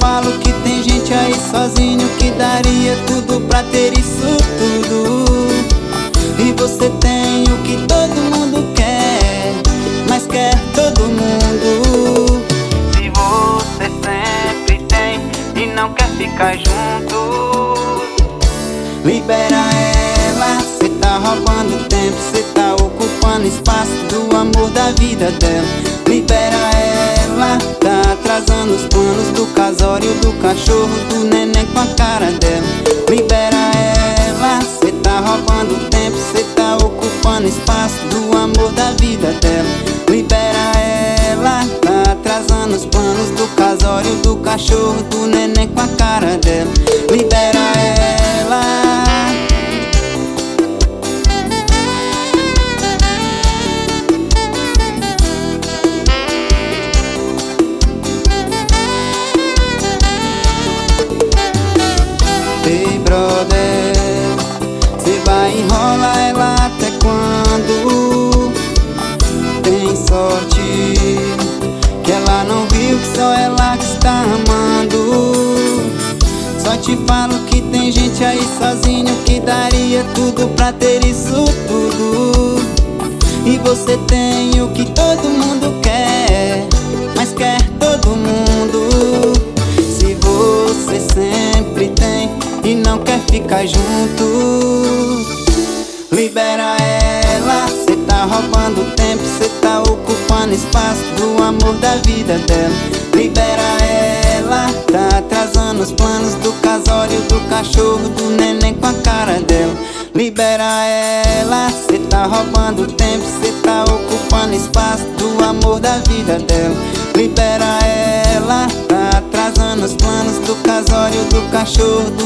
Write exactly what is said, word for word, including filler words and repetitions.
falo que tem gente aí sozinho que daria tudo pra ter isso tudo. E você tem o que todo mundo quer, mas quer todo mundo. Se você sempre tem e não quer ficar junto, libera ela, cê tá roubando tempo, cê tá ocupando espaço do amor da vida dela. Libera ela, tá atrasando os planos do casório, do cachorro, do neném com a cara dela. Libera ela, cê tá roubando tempo, cê tá ocupando espaço do amor da vida dela. Libera ela, tá atrasando os planos do casório, do cachorro, do neném com a cara dela. Libera ela. Ei, brother, cê vai enrolar ela até quando? Tem sorte que ela não viu que só ela que está amando. Só te falo que tem gente aí sozinho que daria tudo pra ter isso tudo. E você tem o que todo mundo quer, mas quer todo mundo. Se você sempre tem e não quer ficar junto, libera ela, cê tá roubando tempo, cê tá ocupando espaço do amor da vida dela. Libera ela, tá atrasando os planos do casório, do cachorro, do neném com a cara dela. Libera ela, cê tá roubando tempo, cê tá ocupando espaço do amor da vida dela. Libera ela, tá atrasando os planos do casório, do cachorro, do